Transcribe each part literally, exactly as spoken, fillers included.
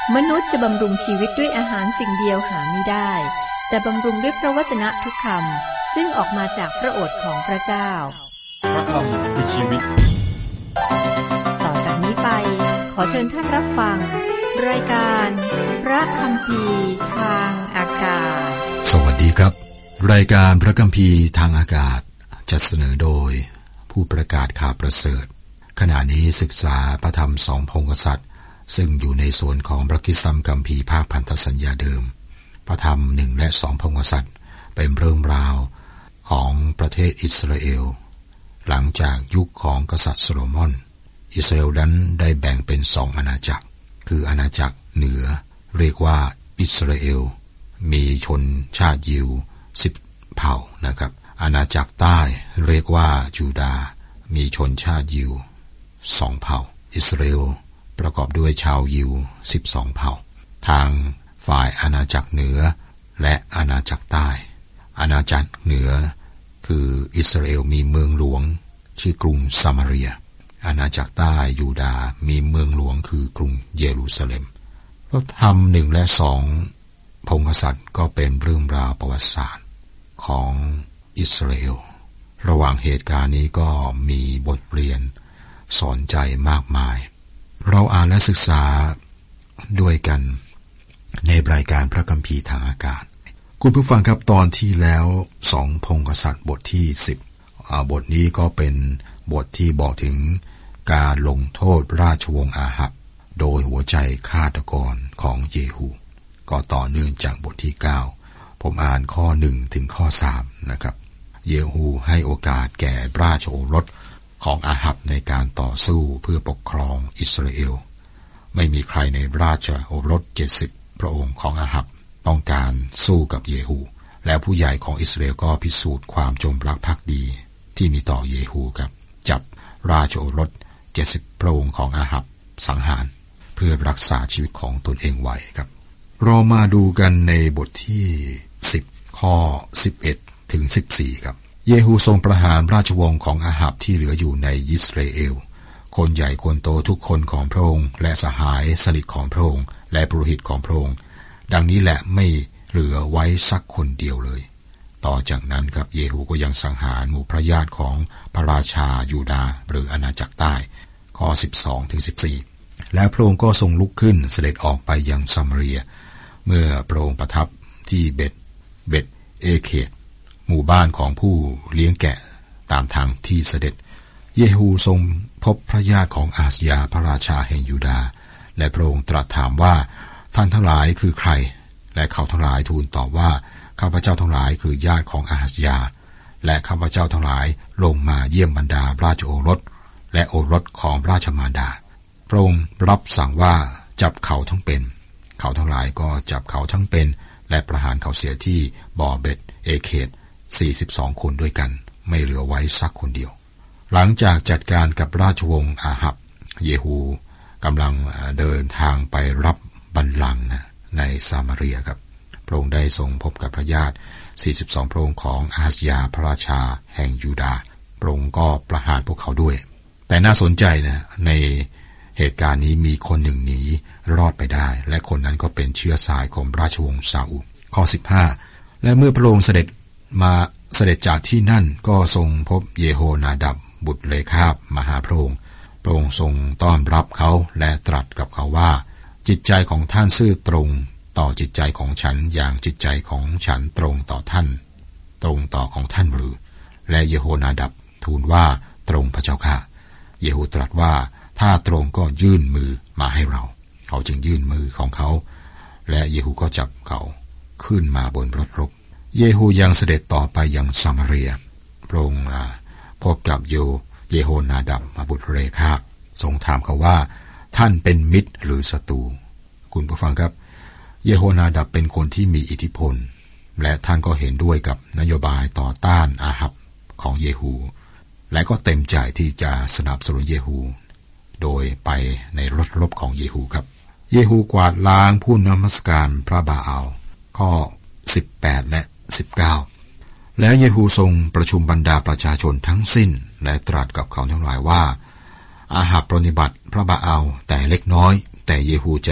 มนุษย์จะบำรุงชีวิตด้วยอาหารสิ่งเดียวหาไม่ได้แต่บำรุงด้วยพระวจนะทุกคำซึ่งออกมาจากพระโอษฐ์ของพระเจ้าพระคำคือชีวิตต่อจากนี้ไปขอเชิญท่านรับฟังรายการพระคัมภีร์ทางอากาศสวัสดีครับรายการพระคัมภีร์ทางอากาศจัดเสนอโดยผู้ประกาศข่าวประเสริฐขณะนี้ศึกษาพระธรรมสองพงศ์กษัตริย์ซึ่งอยู่ในส่วนของพระคริสตคัมภีร์ภาคพันธสัญญาเดิมพระธรรมหนึ่งและสองพงศ์กษัตริย์เป็นเรื่องราวของประเทศอิสราเอลหลังจากยุคของกษัตริย์โซโลมอนอิสราเอลนั้นได้แบ่งเป็นสองอาณาจักรคืออาณาจักรเหนือเรียกว่าอิสราเอลมีชนชาติยิวสิบเผ่านะครับอาณาจักรใต้เรียกว่ายูดาห์มีชนชาติยิวสองเผ่าอิสราเอลประกอบด้วยชาวยิวสิบสองเผ่าทางฝ่ายอาณาจักรเหนือและอาณาจักรใต้อาณาจักรเหนือคืออิสราเอลมีเมืองหลวงชื่อกรุงซามาเรียอาณาจักรใต้ยูดาห์มีเมืองหลวงคือกรุงเยรูซาเล็มพระธรรมหนึ่งและสองพงศ์กษัตริย์ก็เป็นเรื่องราวประวัติศาสตร์ของอิสราเอลระหว่างเหตุการณ์นี้ก็มีบทเรียนสอนใจมากมายเราอ่านและศึกษาด้วยกันในรายการพระคัมภีร์ทางอากาศคุณผู้ฟังครับตอนที่แล้วสองพงศ์กษัตริย์บทที่สิบบทนี้ก็เป็นบทที่บอกถึงการลงโทษราชวงศ์อาหับโดยหัวใจฆาตกรของเยฮูก็ต่อเนื่องจากบทที่เก้าผมอ่านข้อหนึ่งถึงข้อสามนะครับเยฮูให้โอกาสแก่ราชโอรสของอาหับในการต่อสู้เพื่อปกครองอิสราเอลไม่มีใครในราชโอรสเจ็ดสิบพระองค์ของอาหับต้องการสู้กับเยฮูและผู้ใหญ่ของอิสราเอลก็พิสูจน์ความจงรักภักดีที่มีต่อเยฮูครับจับราชโอรสเจ็ดสิบพระองค์ของอาหับสังหารเพื่อรักษาชีวิตของตนเองไว้ครับเรามาดูกันในบทที่สิบข้อสิบเอ็ดถึงสิบสี่ครับเยฮูทรงประหารราชวงศ์ของอาหับที่เหลืออยู่ในอิสราเอลคนใหญ่คนโตทุกคนของพระองค์และสหายสนิทของพระองค์และปุโรหิตของพระองค์ดังนี้แหละไม่เหลือไว้สักคนเดียวเลยต่อจากนั้นครับเยฮูก็ยังสังหารหมู่พระญาติของพระราชายูดาห์หรืออาณาจักรใต้ข้อสิบสองถึงสิบสี่แล้วพระองค์ก็ทรงลุกขึ้นเสด็จออกไปยังซามาเรียเมื่อพระองค์ประทับที่เบตเบตเอเคดหมู่บ้านของผู้เลี้ยงแกะตามทางที่เสด็จเยฮูทรงพบพระญาติของอาหาซยาพระราชาแห่งยูดาห์และพระองค์ตรัสถามว่าท่านทั้งหลายคือใครและเขาทั้งหลายทูลตอบว่าข้าพเจ้าทั้งหลายคือญาติของอาหาซยาและข้าพเจ้าทั้งหลายลงมาเยี่ยมบรรดาราชโอรสและโอรสของราชมารดาพระองค์รับสั่งว่าจับเขาทั้งเป็นเขาทั้งหลายก็จับเขาทั้งเป็นและประหารเขาเสียที่บ่อเบ็ดเอเคดสี่สิบสองคนด้วยกันไม่เหลือไว้สักคนเดียวหลังจากจัดการกับราชวงศ์อาหับเยฮูกำลังเดินทางไปรับบัลลังก์ในซามาเรียครับพระองค์ได้ทรงพบกับพระญาติสี่สิบสองพระองค์ของอาหาซยาพระราชาแห่งยูดาห์พระองค์ก็ประหารพวกเขาด้วยแต่น่าสนใจนะในเหตุการณ์นี้มีคนหนึ่งหนีรอดไปได้และคนนั้นก็เป็นเชื้อสายของราชวงศ์ซาอุลข้อสิบห้าและเมื่อพระองค์เสด็จมาเสด็จจากที่นั่นก็ทรงพบเยโฮนาดับบุตรเลคาบมาหาพระองค์พระองค์ทรงต้อนรับเขาและตรัสกับเขาว่าจิตใจของท่านซื่อตรงต่อจิตใจของฉันอย่างจิตใจของฉันตรงต่อท่านตรงต่อของท่านหรือและเยโฮนาดับทูลว่าตรงพระเจ้าค่ะเยโฮตรัสว่าถ้าตรงก็ยื่นมือมาให้เราเขาจึงยื่นมือของเขาและเยฮูก็จับเขาขึ้นมาบนรถรบเยฮูยังเสด็จต่อไปยังซามาเรียพระองค์พบกับโยเยโฮนาดับมาบุตรเรคาบทรงถามเขาว่าท่านเป็นมิตรหรือศัตรูคุณผู้ฟังครับเยโฮนาดับเป็นคนที่มีอิทธิพลและท่านก็เห็นด้วยกับนโยบายต่อต้านอาหับของเยฮูและก็เต็มใจที่จะสนับสนุนเยฮูโดยไปในรถรบของเยฮูครับเยฮูกวาดล้างผู้นมัสการพระบาอัลข้อสิบแปดและสิบเก้าแล้วเยฮูทรงประชุมบรรดาประชาชนทั้งสิ้นและตรัสกับเขาทั้งหลายว่าอาหับปรนนิบัติพระบาอัลแต่เล็กน้อยแต่เยฮูจะ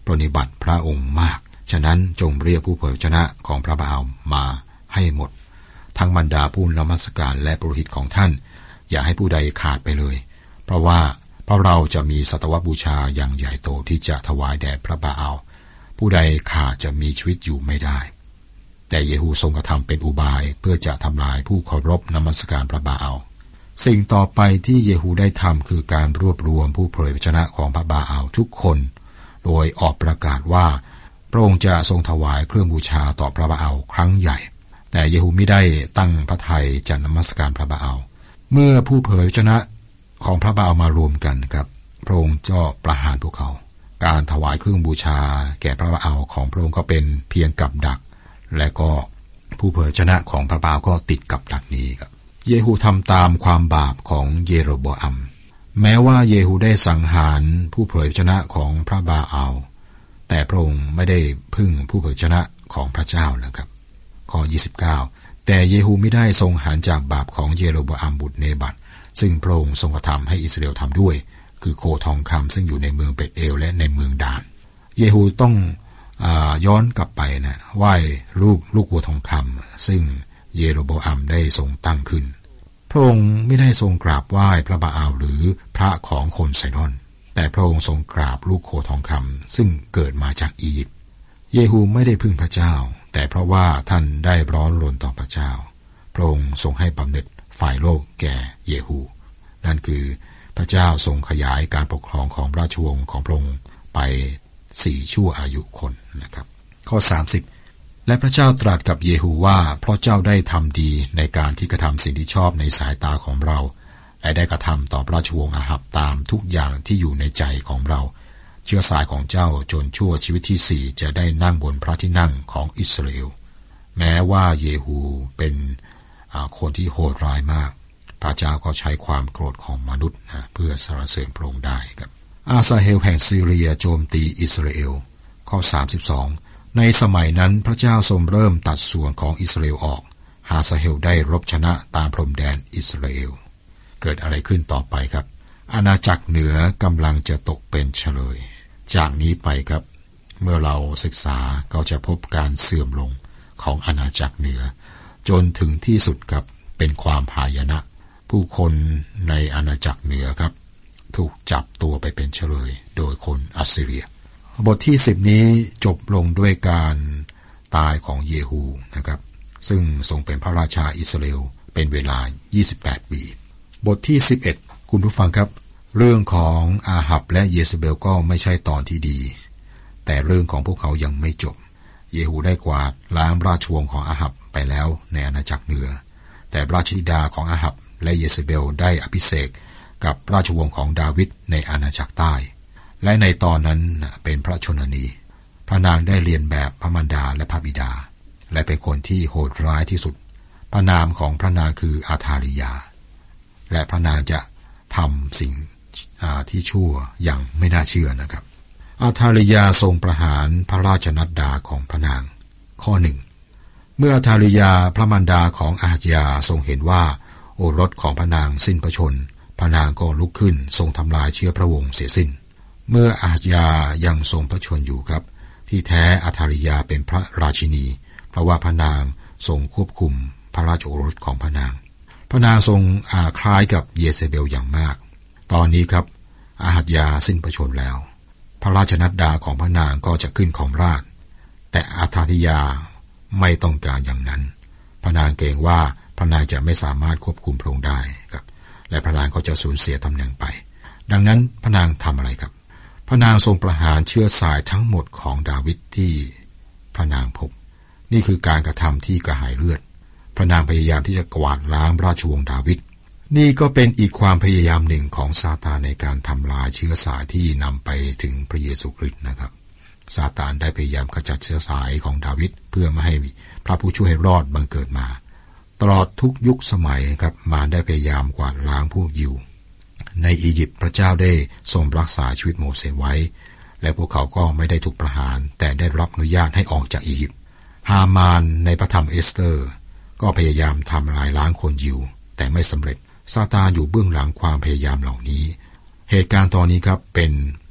ปรนนิบัติพระองค์มากฉะนั้นจงเรียกผู้เผยพระชนะของพระบาอัลมาให้หมดทั้งบรรดาผู้นมัสการและปุโรหิตของท่านอย่าให้ผู้ใดขาดไปเลยเพราะว่าเพราะเราจะมีสัตวบูชาอย่างใหญ่โตที่จะถวายแด่พระบาอัลผู้ใดขาดจะมีชีวิตอยู่ไม่ได้แต่เยฮูทรงกระทำเป็นอุบายเพื่อจะทำลายผู้เคารพนมัสการพระบาอัลสิ่งต่อไปที่เยฮูได้ทำคือการรวบรวมผู้เผยพระชนะของพระบาอัลทุกคนโดยออกประกาศว่าพระองค์จะทรงถวายเครื่องบูชาต่อพระบาอัลครั้งใหญ่แต่เยฮูไม่ได้ตั้งพระทัยจะนมัสการพระบาอัลเมื่อผู้เผยพระชนะของพระบาอัลมารวมกันครับพระองค์ก็ประหารพวกเขาการถวายเครื่องบูชาแก่พระบาอัลของพระองค์ก็เป็นเพียงกับดักและก็ผู้เผยชนะของพระบาอัลก็ติดกับดักนี้ครับเยฮูทำตามความบาปของเยโรโบอัมแม้ว่าเยฮูได้สังหารผู้เผยชนะของพระบาอัลแต่พระองค์ไม่ได้พึ่งผู้เผยชนะของพระเจ้านะครับข้อยี่สิบเก้าแต่เยฮูไม่ได้ทรงหารจากบาปของเยโรโบอัมบุตรเนบัตซึ่งพระองค์ทรงกระทำให้อิสราเอลทำด้วยคือโคทองคำซึ่งอยู่ในเมืองเบธเอลและในเมืองดานเยฮูต้องอ่าย้อนกลับไปนะไหว้รูปลูกวัวทองคำซึ่งเยโรโบอัมได้ทรงตั้งขึ้นพระองค์ไม่ได้ทรงกราบไหว้พระบาอัลหรือพระของคนไซดอนแต่พระองค์ทรงกราบลูกโคทองคำซึ่งเกิดมาจากอียิปต์เยฮูไม่ได้พึ่งพระเจ้าแต่เพราะว่าท่านได้ร้อนรนต่อพระเจ้าพระองค์ทรงให้บำเหน็จฝ่ายโลกแก่เยฮูนั่นคือพระเจ้าทรงขยายการปกครองของราชวงศ์ของพระองค์ไปสี่ชั่วอายุคนนะครับข้อสามสิบและพระเจ้าตรัสกับเยฮูว่าเพราะเจ้าได้ทำดีในการที่กระทำสิ่งที่ชอบในสายตาของเราและได้กระทำต่อราชวงศ์อาหับตามทุกอย่างที่อยู่ในใจของเราเชื้อสายของเจ้าจนชั่วชีวิตที่สี่จะได้นั่งบนพระที่นั่งของอิสราเอลแม้ว่าเยฮูเป็นคนที่โหดร้ายมากพระเจ้าก็ใช้ความโกรธของมนุษย์นะเพื่อสรรเสริญพระองค์ได้ครับอาซาเฮลแห่งซีเรียโจมตีอิสราเอลข้อสามสิบสองในสมัยนั้นพระเจ้าทรงเริ่มตัดส่วนของอิสราเอลออกฮาซาเฮลได้รบชนะตามพรมแดนอิสราเอลเกิดอะไรขึ้นต่อไปครับอาณาจักรเหนือกำลังจะตกเป็นเฉลยจากนี้ไปครับเมื่อเราศึกษาก็จะพบการเสื่อมลงของอาณาจักรเหนือจนถึงที่สุดครับเป็นความพายนะผู้คนในอาณาจักรเหนือครับถูกจับตัวไปเป็นเฉลยโดยคนอัสซีเรียบทที่สิบนี้จบลงด้วยการตายของเยฮูนะครับซึ่งทรงเป็นพระราชาอิสราเอลเป็นเวลายี่สิบแปดปีบทที่สิบเอ็ดคุณผู้ฟังครับเรื่องของอาหับและเยซาเบลก็ไม่ใช่ตอนที่ดีแต่เรื่องของพวกเขายังไม่จบเยฮูได้กวาดล้างราชวงศ์ของอาหับไปแล้วในอาณาจักรเหนือแต่ราชธิดาของอาหับและเยซาเบลได้อภิเษกกับราชวงศ์ของดาวิดในอาณาจักรใต้และในตอนนั้นเป็นพระชนนีพระนางได้เรียนแบบพระมารดาและพระบิดาและเป็นคนที่โหดร้ายที่สุดพระนามของพระนางคืออาธาริยาและพระนางจะทำสิ่งที่ชั่วอย่างไม่น่าเชื่อนะครับอาธาริยาทรงประหารพระราชนัดดาของพระนางข้อหนึ่งเมื่ออาธาริยาพระมารดาของอาหัจยาทรงเห็นว่าโอรสของพระนางสิ้นพระชนพระนางก็ลุกขึ้นทรงทำลายเชื้อพระวงศ์เสียสิ้นเมื่ออาหัจยายังทรงพระชนอยู่ครับที่แท้อาธาริยาเป็นพระราชินีเพราะว่าพระนางทรงควบคุมพระราชโอรสของพระนางพระนางทรงอาคล้ายกับเยเซเบลอย่างมากตอนนี้ครับอาหัจยาสิ้นพระชนแล้วพระราชนัดดาของพระนางก็จะขึ้นของราชย์แต่อาธาริยาไม่ต้องการอย่างนั้นพระนางเกรงว่าพระนางจะไม่สามารถควบคุมพระองค์ได้ครับและพระนางก็จะสูญเสียตำแหน่งไปดังนั้นพระนางทำอะไรครับพระนางทรงประหารเชื้อสายทั้งหมดของดาวิดที่พระนางพบนี่คือการกระทำที่กระหายเลือดพระนางพยายามที่จะกวาดล้างราชวงศ์ดาวิดนี่ก็เป็นอีกความพยายามหนึ่งของซาตานในการทำลายเชื้อสายที่นำไปถึงพระเยซูคริสต์นะครับซาตานได้พยายามขจัดเชื้อสายของดาวิดเพื่อไม่ให้พระผู้ช่วยรอดบังเกิดมาตลอดทุกยุคสมัยครับมารได้พยายามกวาดล้างพวกยิวในอียิปต์พระเจ้าได้ทรงรักษาชีวิตโมเสสไว้และพวกเขาก็ไม่ได้ถูกประหารแต่ได้รับอนุญาตให้ออกจากอียิปต์ฮามานในพระธรรมเอสเตอร์ก็พยายามทำลายล้างคนยิวแต่ไม่สำเร็จซาตานอยู่เบื้องหลังความพยายามเหล่านี้เหตุการณ์ตอนนี้ครับเป็น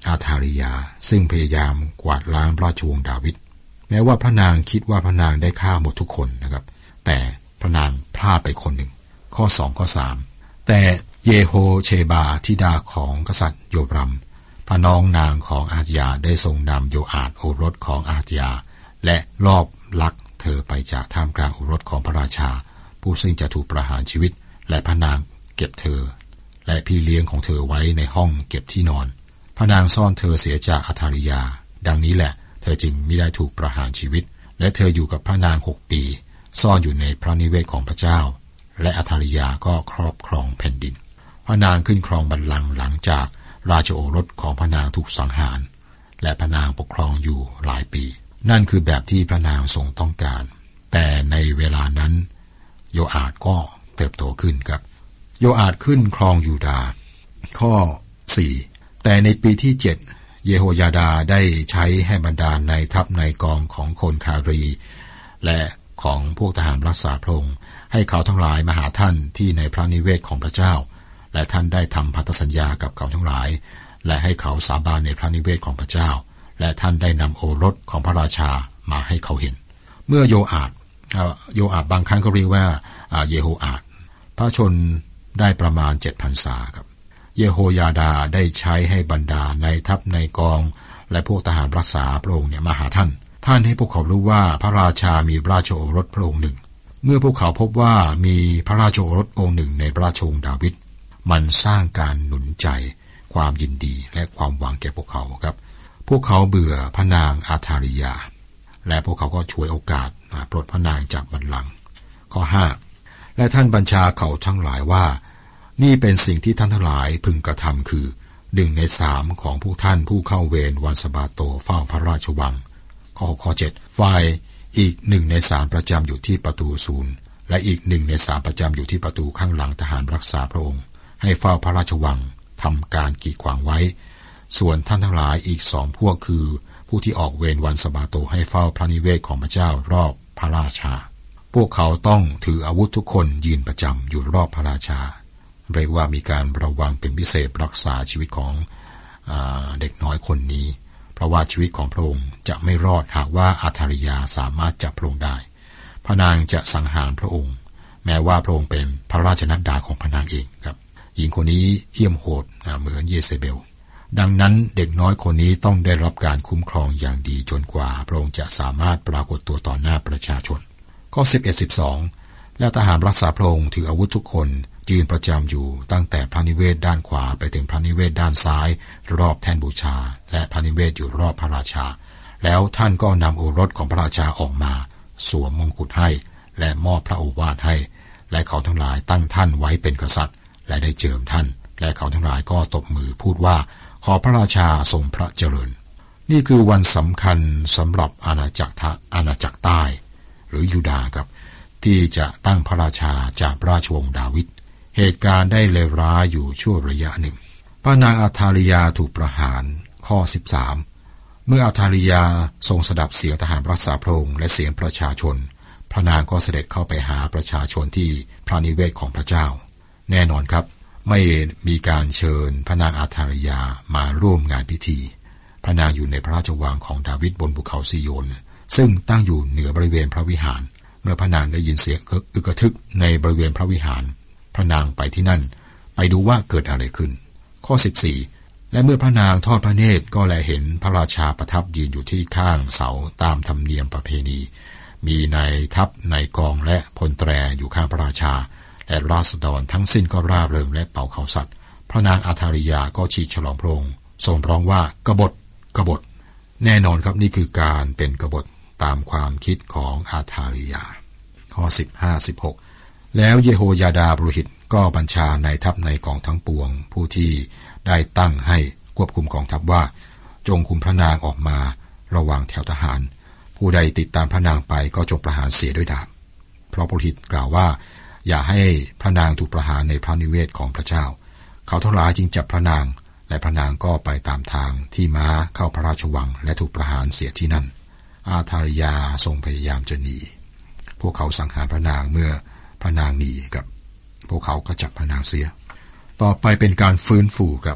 อาธาริยาซึ่งพยายามกวาดล้างราชวงศ์ดาวิดแม้ว่าพระนางคิดว่าพระนางได้ฆ่าหมดทุกคนนะครับแต่พระนางพลาดไปคนหนึ่งข้อสองข้อสามแต่เยโฮเชบาธิดาของกษัตริย์โยรัมพระน้องนางของอาฮยาได้ทรงนำโยอาชโอรสของอาฮยาและลอบลักเธอไปจากท่ามกลางโอรสของพระราชาผู้ซึ่งจะถูกประหารชีวิตและพระนางเก็บเธอและพี่เลี้ยงของเธอไว้ในห้องเก็บที่นอนพระนางซ่อนเธอเสียจากอาธาริยาดังนี้แหละเธอจึงไม่ได้ถูกประหารชีวิตและเธออยู่กับพระนางหกปีซ่อนอยู่ในพระนิเวศของพระเจ้าและอาธาริยาก็ครอบครองแผ่นดินพระนางขึ้นครองบัลลังก์หลังจากราชโอรสของพระนางถูกสังหารและพระนางปกครองอยู่หลายปีนั่นคือแบบที่พระนางทรงต้องการแต่ในเวลานั้นโยอาชก็เติบโตขึ้นครับโยอาชขึ้นครองยูดาห์ข้อสี่แต่ในปีที่เจ็ดเยโฮยาดาได้ใช้ให้บรรดาในทัพในกองของคนคารีและของพวกทหารรักษาพระองค์ให้เขาทั้งหลายมาหาท่านที่ในพระนิเวศของพระเจ้าและท่านได้ทำพันธสัญญากับเขาทั้งหลายและให้เขาสาบานในพระนิเวศของพระเจ้าและท่านได้นำโอรสของพระราชามาให้เขาเห็นเมื่อโยอาชโยอาชบางครั้งก็เรียกว่าเยโฮอาชพระชนได้ประมาณเจ็ดพรรษาครับเยโฮยาดาได้ใช้ให้บรรดาในทัพในกองและพวกทหารรักษาพระองค์เนี่ยมาหาท่านท่านให้พวกเขารู้ว่าพระราชามีราชโอรสพระองค์หนึ่งเมื่อพวกเขาพบว่ามีพระราชโอรสองค์หนึ่งในราชวงศ์ดาวิดมันสร้างการหนุนใจความยินดีและความหวังแก่พวกเขาครับพวกเขาเบื่อพระนางอาธาริยาและพวกเขาก็ฉวยโอกาสปลดพระนางจากบัลลังก์ข้อห้าและท่านบัญชาเขาทั้งหลายว่านี่เป็นสิ่งที่ท่านทั้งหลายพึงกระทำคือหนึ่งในสามของพวกท่านผู้เข้าเวรวันสะบาโตเฝ้าพระราชวังข้อหกข้อเจ็ดฝ่ายอีกหนึ่งในสามประจำอยู่ที่ประตูศูนย์และอีกหนึ่งในสามประจำอยู่ที่ประตูข้างหลังทหารรักษาพระองค์ให้เฝ้าพระราชวังทำการกีดขวางไว้ส่วนท่านทั้งหลายอีกสองพวกคือผู้ที่ออกเวรวันสะบาโตให้เฝ้าพระนิเวศของพระเจ้ารอบพระราชาพวกเขาต้องถืออาวุธทุกคนยืนประจำอยู่รอบพระราชาเรียกว่ามีการระวังเป็นพิเศษรักษาชีวิตของอ่าเด็กน้อยคนนี้เพราะว่าชีวิตของพระองค์จะไม่รอดหากว่าอาธาริยาสามารถจับพระองค์ได้พระนางจะสังหารพระองค์แม้ว่าพระองค์เป็นพระราชนัดดาของพระนางเองครับหญิงคนนี้เหี้ยมโหดเหมือนเยเซเบลดังนั้นเด็กน้อยคนนี้ต้องได้รับการคุ้มครองอย่างดีจนกว่าพระองค์จะสามารถปรากฏตัวต่อหน้าประชาชนข้อสิบเอ็ด สิบสองและทหารรักษาพระองค์ถืออาวุธทุกคนยืนประจำอยู่ตั้งแต่พระนิเวศด้านขวาไปถึงพระนิเวศด้านซ้ายรอบแท่นบูชาและพระนิเวศอยู่รอบพระราชาแล้วท่านก็นำโอรสของพระราชาออกมาสวมมงกุฎให้และมอบพระโอวาทให้และเขาทั้งหลายตั้งท่านไว้เป็นกษัตริย์และได้เจิมท่านและเขาทั้งหลายก็ตบมือพูดว่าขอพระราชาทรงพระเจริญนี่คือวันสำคัญสำหรับอาณาจักรอาณาจักรใต้หรือยูดาห์ครับที่จะตั้งพระราชาจากราชวงศ์ดาวิดเหตุการณ์ได้เลวร้ายอยู่ชั่วระยะหนึ่งพระนางอาธาริยาถูกประหารข้อสิบสามเมื่ออาธาริยาทรงสดับเสียงทหารรักษาพระองค์และเสียงประชาชนพระนางก็เสด็จเข้าไปหาประชาชนที่พระนิเวศของพระเจ้าแน่นอนครับไม่มีการเชิญพระนางอาธาริยามาร่วมงานพิธีพระนางอยู่ในพระราชวังของดาวิดบนภูเขาซิโยนซึ่งตั้งอยู่เหนือบริเวณพระวิหารเมื่อพระนางได้ยินเสียงอึกระทึกในบริเวณพระวิหารพระนางไปที่นั่นไปดูว่าเกิดอะไรขึ้นข้อสิบสี่และเมื่อพระนางทอดพระเนตรก็แลเห็นพระราชาประทับยืนอยู่ที่ข้างเสาตามธรรมเนียมประเพณีมีนายทัพนายกองและพลแตรอยู่ข้างพระราชาและราษฎรทั้งสิ้นก็ร่าเริงและเป่าเขาสัตว์พระนางอาธาริยาก็ฉีดฉลองพระองค์ทรงร้องว่ากบฏกบฏแน่นอนครับนี่คือการเป็นกบฏตามความคิดของอาธาริยาข้อสิบห้า สิบหกแล้วเยโฮยาดาปุโรหิตก็บัญชาในทัพในกองทั้งปวงผู้ที่ได้ตั้งให้ควบคุมกองทัพว่าจงคุมพระนางออกมาระหว่างแถวทหารผู้ใดติดตามพระนางไปก็จงประหารเสียด้วยดาบเพราะปุโรหิตกล่าวว่าอย่าให้พระนางถูกประหารในพระนิเวศของพระเจ้าเขาทั้งหลายจึงจับพระนางและพระนางก็ไปตามทางที่ม้าเข้าพระราชวังและถูกประหารเสียที่นั่นอาธาริยาทรงพยายามจะหนีพวกเขาสังหารพระนางเมื่อพระนางหนีกับพวกเขาก็จับพระนางเสียต่อไปเป็นการฟื้นฟูกับ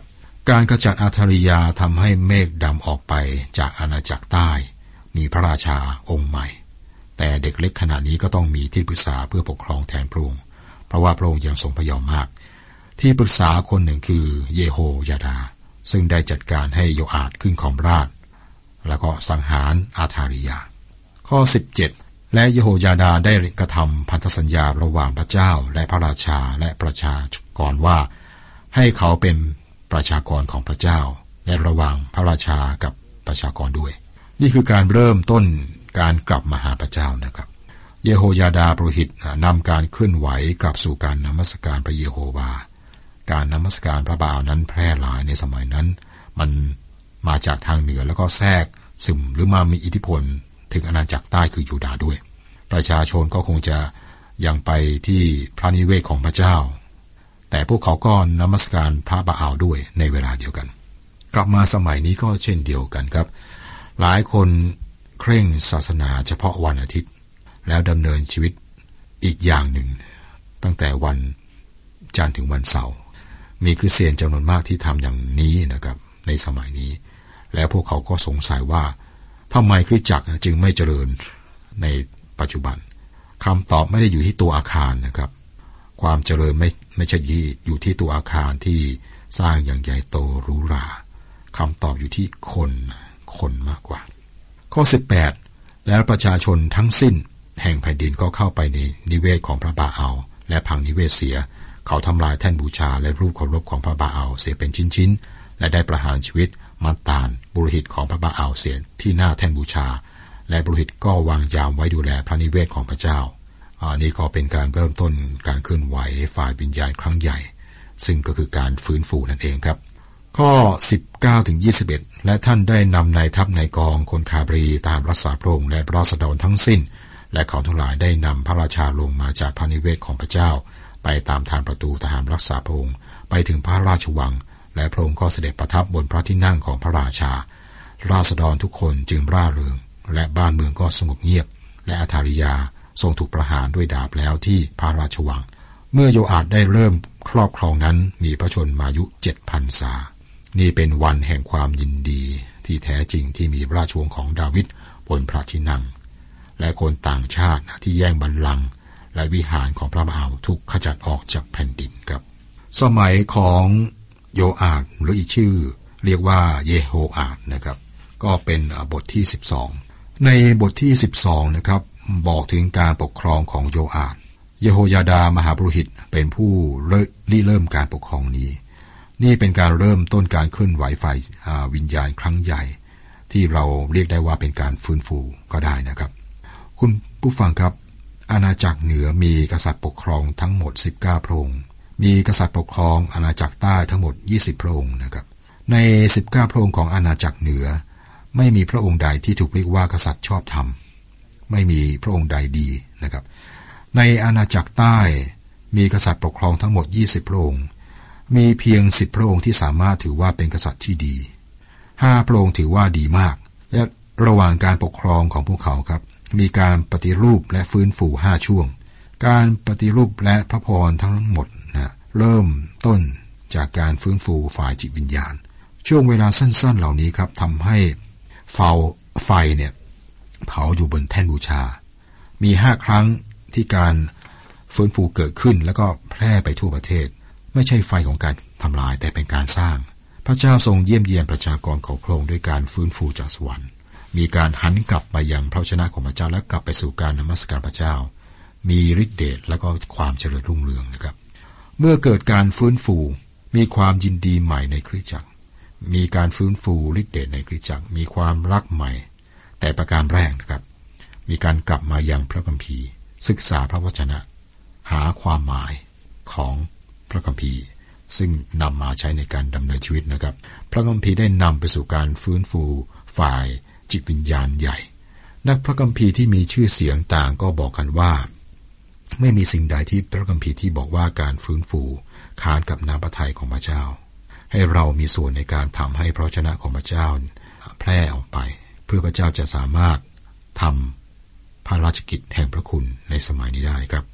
การกระจัดอาธาริยาทำให้เมฆดำออกไปจากอาณาจักรใต้มีพระราชาองค์ใหม่แต่เด็กเล็กขณะนี้ก็ต้องมีที่ปรึกษาเพื่อปกครองแทนพระองค์เพราะว่าพระองค์ยังทรงพระยอมมากที่ปรึกษาคนหนึ่งคือเยโฮยาดาซึ่งได้จัดการให้โยอาชขึ้นครองราชย์แล้วก็สังหารอาธาริยาข้อสิบเจ็ดและเยโฮยาดาได้กระทำพันธสัญญาระหว่างพระเจ้าและพระราชาและประชากรว่าให้เขาเป็นประชากรของพระเจ้าและระหว่างพระราชากับประชากรด้วยนี่คือการเริ่มต้นการกลับมาหาพระเจ้านะครับเยโฮยาดาปุโรหิตนำการเคลื่อนไหวกลับสู่การนมัสการพระเยโฮวาการนมัสการพระบาลนั้นแพร่หลายในสมัยนั้นมันมาจากทางเหนือแล้วก็แทรกซึมหรือมามีอิทธิพลถึงอาณาจักรใต้คือยูดาห์ด้วยประชาชนก็คงจะยังไปที่พระนิเวศของพระเจ้าแต่พวกเขาก็นมัสการพระบาอาลด้วยในเวลาเดียวกันกลับมาสมัยนี้ก็เช่นเดียวกันครับหลายคนเคร่งศาสนาเฉพาะวันอาทิตย์แล้วดำเนินชีวิตอีกอย่างหนึ่งตั้งแต่วันจันทร์ถึงวันเสาร์มีคริสเตียนจำนวนมากที่ทำอย่างนี้นะครับในสมัยนี้แล้วพวกเขาก็สงสัยว่าทำไมคริสตจักรจึงไม่เจริญในปัจจุบันคำตอบไม่ได้อยู่ที่ตัวอาคารนะครับความเจริญไม่ไม่ใช่อยู่ที่ตัวอาคารที่สร้างอย่างใหญ่โตหรูหราคำตอบอยู่ที่คนคนมากกว่าข้อสิบแปดแล้วประชาชนทั้งสิ้นแห่งแผ่นดินก็เข้าไปในนิเวศของพระบาอาลและพังนิเวศเสียเขาทำลายแท่นบูชาและรูปเคารพของพระบาอาลเสียเป็นชิ้นๆและได้ประหารชีวิตมัตตานบุโรหิตของพระบาอาลเสียที่หน้าแท่นบูชาและบุโรหิตก็วางยามไว้ดูแลพระนิเวศของพระเจ้าอันนี้ก็เป็นการเริ่มต้นการเคลื่อนไหวฝ่ายวิญญาณครั้งใหญ่ซึ่งก็คือการฟื้นฟูนั่นเองครับข้อสิบเก้าถึงยี่สิบเอ็ดและท่านได้นำนายทัพนายกองคนคาบรีตามรักษาพระองค์และราษฎรทั้งสิ้นและเขาทั้งหลายได้นำพระราชาลงมาจากพระนิเวศของพระเจ้าไปตามทางประตูทหารรักษาพระองค์ไปถึงพระราชวังและพระองค์ก็เสด็จประทับบนพระที่นั่งของพระราชาราษฎรทุกคนจึงร่าเริงและบ้านเมืองก็สงบเงียบและอาธาริยาทรงถูกประหารด้วยดาบแล้วที่พระราชวังเมื่อโยอาชได้เริ่มครอบครองนั้นมีพระชนมายุเจ็ดพันษานี่เป็นวันแห่งความยินดีที่แท้จริงที่มีราชวงศ์ของดาวิดบนพระที่นั่งและคนต่างชาติที่แย่งบัลลังก์และวิหารของพระบาอาลถูกขจัดออกจากแผ่นดินครับสมัยของโยอาชหรืออีกชื่อเรียกว่าเยโฮอาชนะครับก็เป็นบทที่สิบสองในบทที่สิบสองนะครับบอกถึงการปกครองของโยอาชเยโฮยาดามหาปุโรหิตเป็นผู้ริเริ่มการปกครองนี้นี่เป็นการเริ่มต้นการเคลื่อนไหวฝ่ายวิญญาณครั้งใหญ่ที่เราเรียกได้ว่าเป็นการฟื้นฟูก็ได้นะครับคุณผู้ฟังครับอาณาจักรเหนือมีกษัตริย์ปกครองทั้งหมดสิบเก้าพระองค์มีกษัตริย์ปกครองอาณาจักรใต้ทั้งหมดยี่สิบพระองค์นะครับในสิบเก้าพระองค์ของอาณาจักรเหนือไม่มีพระองค์ใดที่ถูกเรียกว่ากษัตริย์ชอบธรรมไม่มีพระองค์ใดดีนะครับในอาณาจักรใต้มีกษัตริย์ปกครองทั้งหมดยี่สิบพระองค์มีเพียงสิบพระองค์ที่สามารถถือว่าเป็นกษัตริย์ที่ดีห้าพระองค์ถือว่าดีมากและระหว่างการปกครองของพวกเขาครับมีการปฏิรูปและฟื้นฟูห้าช่วงการปฏิรูปและพระพรทั้งหมดนะเริ่มต้นจากการฟื้นฟูฝ่ายจิตวิญญาณช่วงเวลาสั้นๆเหล่านี้ครับทำให้เฝ้าไฟเนี่ยเผาอยู่บนแท่นบูชามีห้าครั้งที่การฟื้นฟูเกิดขึ้นแล้วก็แพร่ไปทั่วประเทศไม่ใช่ไฟของการทำลายแต่เป็นการสร้างพระเจ้าทรงเยี่ยมเยียนประชากรของพระองค์ด้วยการฟื้นฟูจากสวรรค์มีการหันกลับมายังพระวจนะของพระเจ้าและกลับไปสู่การนมัสการพระเจ้ามีฤทธิ์เดชและก็ความเจริญรุ่งเรืองนะครับเมื่อเกิดการฟื้นฟูมีความยินดีใหม่ในคริสตจักรมีการฟื้นฟูฤทธิ์เดชในคริสตจักรมีความรักใหม่แต่ประการแรกนะครับมีการกลับมายังพระคัมภีร์ศึกษาพระวจนะหาความหมายของพระคัมภีร์ซึ่งนำมาใช้ในการดำเนินชีวิตนะครับพระคัมภีร์ได้นำไปสู่การฟื้นฟูฝ่ายจิตวิญญาณใหญ่นักพระคัมภีร์ที่มีชื่อเสียงต่างก็บอกกันว่าไม่มีสิ่งใดที่พระคัมภีร์ที่บอกว่าการฟื้นฟูค้านกับน้ำพระทัยของพระเจ้าให้เรามีส่วนในการทำให้พระวจนะของพระเจ้าแพร่ออกไปเพื่อพระเจ้าจะสามารถทำพระราชกิจแห่งพระคุณในสมัยนี้ได้ครับ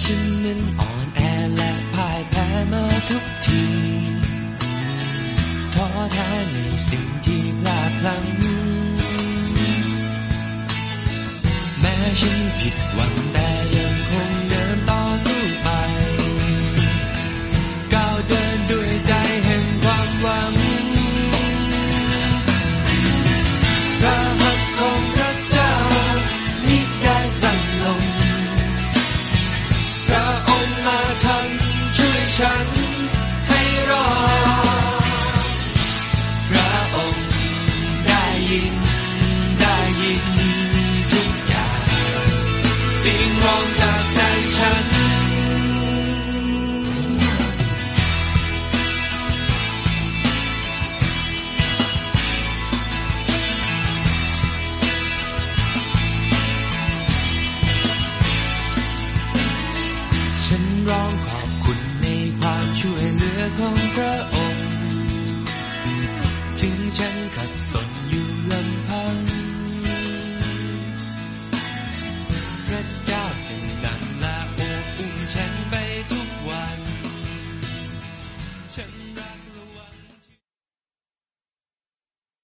ฉันนั้นอ่อนแอและพ่ายแพ้มาทุกทีท้อแท้ในสิ่งที่พลาดพลั้งแม้ฉันผิดหวังแต่